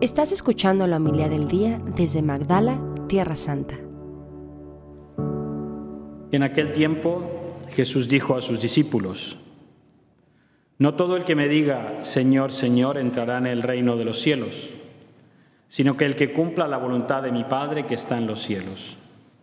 Estás escuchando la homilía del día desde Magdala, Tierra Santa. En aquel tiempo Jesús dijo a sus discípulos: No todo el que me diga Señor, Señor entrará en el reino de los cielos, sino que el que cumpla la voluntad de mi Padre que está en los cielos.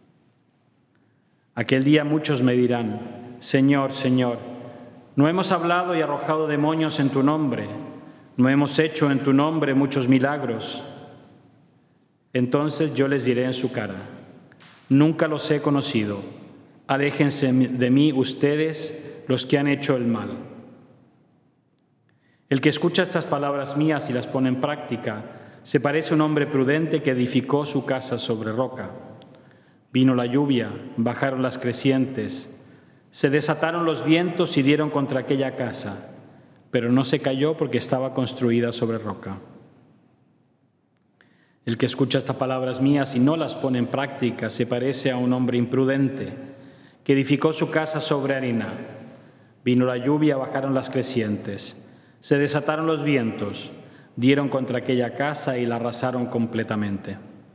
Aquel día muchos me dirán: Señor, Señor, ¿no hemos hablado y arrojado demonios en tu nombre? ¿No hemos hecho en tu nombre muchos milagros? Entonces yo les diré en su cara: Nunca los he conocido. Aléjense de mí ustedes, los que han hecho el mal. El que escucha estas palabras mías y las pone en práctica se parece a un hombre prudente que edificó su casa sobre roca. Vino la lluvia, bajaron las crecientes, se desataron los vientos y dieron contra aquella casa, pero no se cayó porque estaba construida sobre roca. El que escucha estas palabras mías y no las pone en práctica se parece a un hombre imprudente que edificó su casa sobre arena. Vino la lluvia, bajaron las crecientes, se desataron los vientos, dieron contra aquella casa y la arrasaron completamente.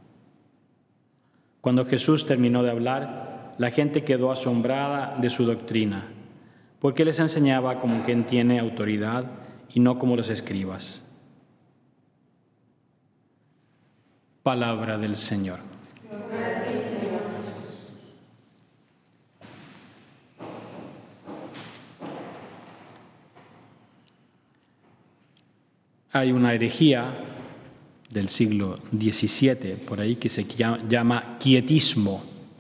Cuando Jesús terminó de hablar, la gente quedó asombrada de su doctrina, porque les enseñaba como quien tiene autoridad y no como los escribas. Palabra del Señor. Hay una herejía del siglo XVII, por ahí, que se llama quietismo,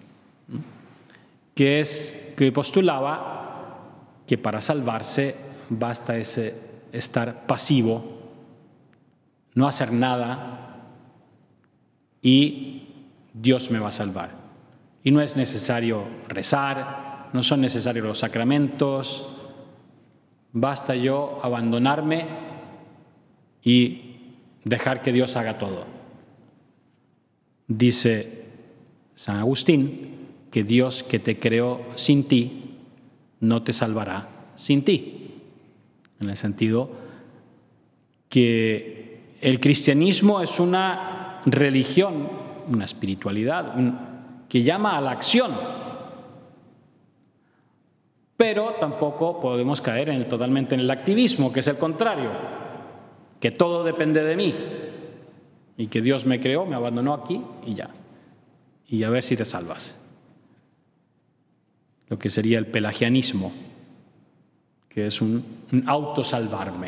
que postulaba que para salvarse basta estar pasivo, no hacer nada, y Dios me va a salvar. Y no es necesario rezar, no son necesarios los sacramentos, basta yo abandonarme y dejar que Dios haga todo. Dice San Agustín que Dios que te creó sin ti no te salvará sin ti, en el sentido que el cristianismo es una religión, una espiritualidad que llama a la acción, pero tampoco podemos caer totalmente en el activismo, que es el contrario, que todo depende de mí y que Dios me creó, me abandonó aquí y ya, y a ver si te salvas. Lo que sería el pelagianismo, que es un autosalvarme.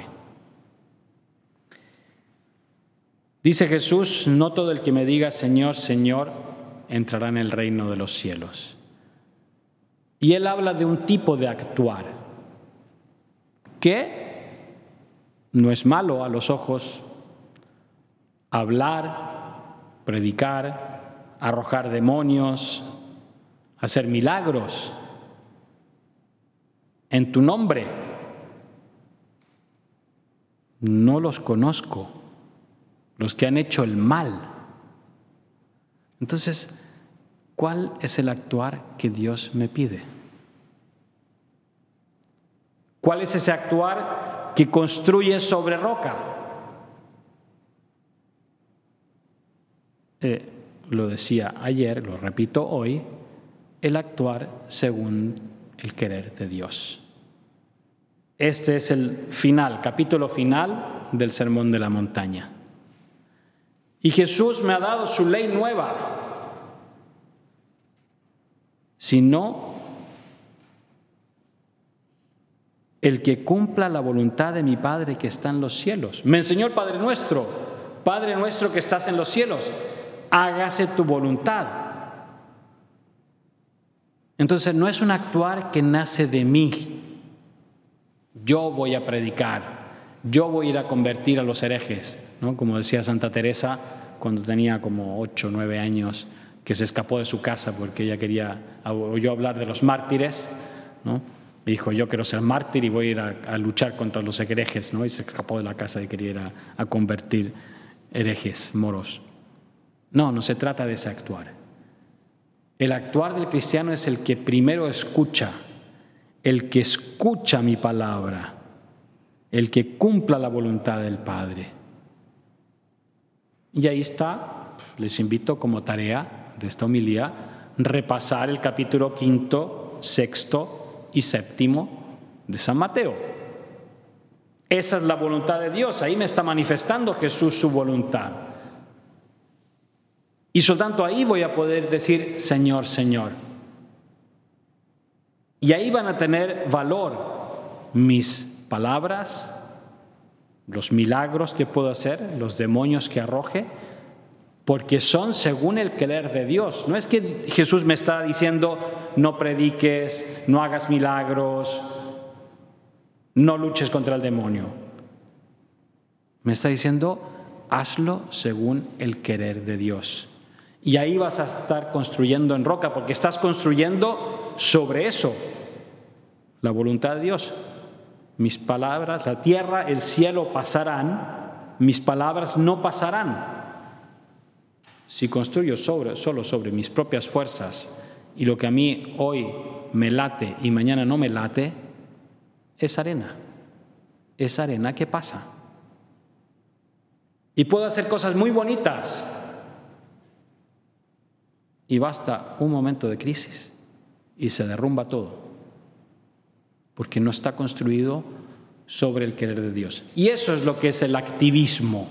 Dice Jesús: no todo el que me diga Señor, Señor entrará en el reino de los cielos. Y él habla de un tipo de actuar que no es malo a los ojos: hablar, predicar, arrojar demonios, hacer milagros en tu nombre. No los conozco, los que han hecho el mal. Entonces, ¿cuál es el actuar que Dios me pide? ¿Cuál es ese actuar que construye sobre roca? Lo decía ayer, lo repito hoy: el actuar según el querer de Dios. Este es el final, capítulo final del Sermón de la Montaña. Y Jesús me ha dado su ley nueva. Si no, el que cumpla la voluntad de mi Padre que está en los cielos. Me enseñó el Padre nuestro que estás en los cielos, hágase tu voluntad. Entonces no es un actuar que nace de mí. Yo voy a predicar, yo voy a ir a convertir a los herejes, ¿no? Como decía Santa Teresa cuando tenía como 8 o 9 años, que se escapó de su casa porque ella oyó hablar de los mártires, ¿no? Y dijo: yo quiero ser mártir y voy a ir a luchar contra los herejes, ¿no? Y se escapó de la casa y quería ir a convertir herejes moros. No se trata de ese actuar. El actuar del cristiano es el que primero escucha, el que escucha mi palabra, el que cumpla la voluntad del Padre. Y ahí está, les invito como tarea de esta homilía, repasar el capítulo 5, 6 y 7 de San Mateo. Esa es la voluntad de Dios, ahí me está manifestando Jesús su voluntad. Y por tanto ahí voy a poder decir, Señor, Señor. Y ahí van a tener valor mis palabras, los milagros que puedo hacer, los demonios que arroje, porque son según el querer de Dios. No es que Jesús me está diciendo, no prediques, no hagas milagros, no luches contra el demonio. Me está diciendo, hazlo según el querer de Dios. Y ahí vas a estar construyendo en roca, porque estás construyendo sobre eso, la voluntad de Dios. Mis palabras, la tierra, el cielo pasarán, mis palabras no pasarán. Si construyo solo sobre mis propias fuerzas y lo que a mí hoy me late y mañana no me late, es arena. Es arena que pasa. Y puedo hacer cosas muy bonitas. Y basta un momento de crisis y se derrumba todo. Porque no está construido sobre el querer de Dios. Y eso es lo que es el activismo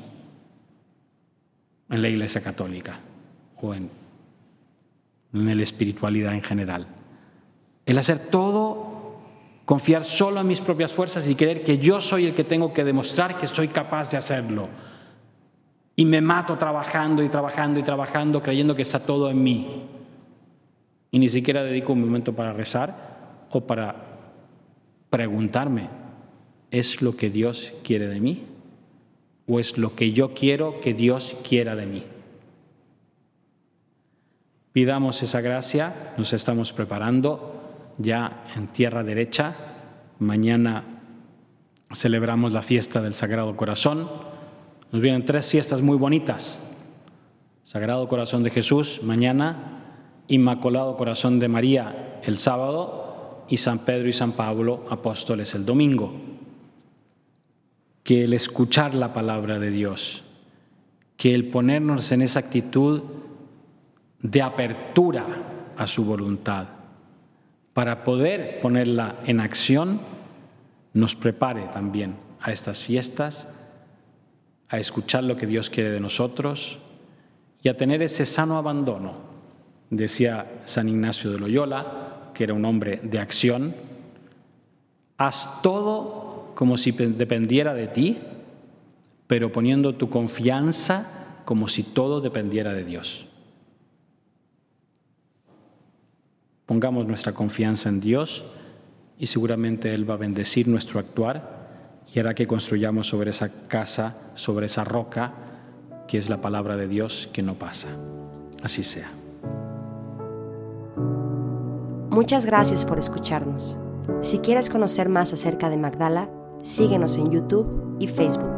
en la Iglesia Católica o en la espiritualidad en general. El hacer todo, confiar solo en mis propias fuerzas y creer que yo soy el que tengo que demostrar que soy capaz de hacerlo. Y me mato trabajando y trabajando y trabajando, creyendo que está todo en mí. Y ni siquiera dedico un momento para rezar o para preguntarme, ¿es lo que Dios quiere de mí? ¿O es lo que yo quiero que Dios quiera de mí? Pidamos esa gracia, nos estamos preparando ya en tierra derecha. Mañana celebramos la fiesta del Sagrado Corazón. Nos vienen 3 fiestas muy bonitas. Sagrado Corazón de Jesús mañana, Inmaculado Corazón de María el sábado y San Pedro y San Pablo, apóstoles, el domingo. Que el escuchar la palabra de Dios, que el ponernos en esa actitud de apertura a su voluntad, para poder ponerla en acción, nos prepare también a estas fiestas, a escuchar lo que Dios quiere de nosotros y a tener ese sano abandono. Decía San Ignacio de Loyola, que era un hombre de acción, haz todo como si dependiera de ti, pero poniendo tu confianza como si todo dependiera de Dios. Pongamos nuestra confianza en Dios y seguramente Él va a bendecir nuestro actuar y hará que construyamos sobre esa casa, sobre esa roca, que es la palabra de Dios que no pasa. Así sea. Muchas gracias por escucharnos. Si quieres conocer más acerca de Magdala, síguenos en YouTube y Facebook.